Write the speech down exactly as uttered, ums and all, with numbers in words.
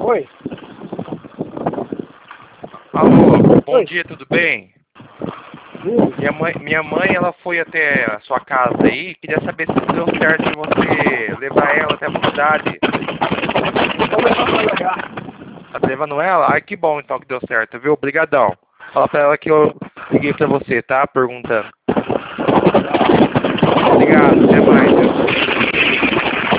Oi. Alô, bom Oi. dia, tudo bem? Sim. Minha mãe, minha mãe, ela foi até a sua casa aí, queria saber se deu certo de você levar ela até a faculdade. Vou levar pra levar. Tá levando ela? Ai, que bom então que deu certo, viu? Obrigadão. Fala pra ela que eu liguei pra você, tá? Perguntando. Obrigado, até mais, viu?